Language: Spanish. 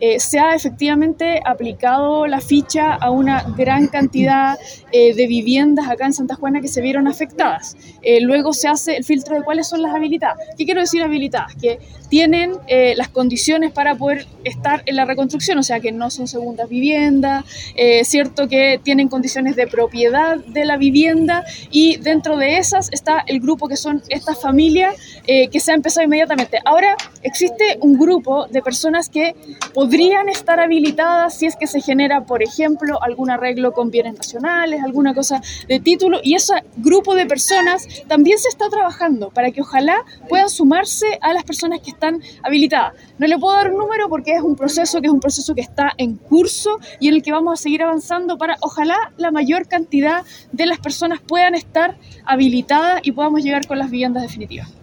se ha efectivamente aplicado la ficha a una gran cantidad de viviendas acá en Santa Juana que se vieron afectadas. Luego se hace el filtro de cuáles son las habilitadas. ¿Qué quiero decir habilitadas? Que tienen las condiciones para poder estar en la reconstrucción, o sea, que no son segundas viviendas, cierto, que tienen condiciones de propiedad de la vivienda, y dentro de esas está el grupo que son estas familias que se ha empezado inmediatamente. Ahora existe un grupo de personas que podrían estar habilitadas si es que se genera, por ejemplo, algún arreglo con bienes nacionales, alguna cosa de título, y ese grupo de personas también se está trabajando para que ojalá puedan sumarse a las personas que están habilitadas. No le puedo dar un número porque es un proceso que está en curso y en el que vamos a seguir avanzando para ojalá la mayor cantidad de las personas puedan estar habilitadas y podamos llegar con las viviendas definitivas.